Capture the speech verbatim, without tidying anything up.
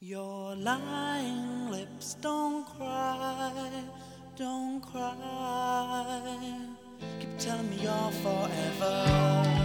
Your lying lips don't cry, don't cry. Keep telling me you're forever.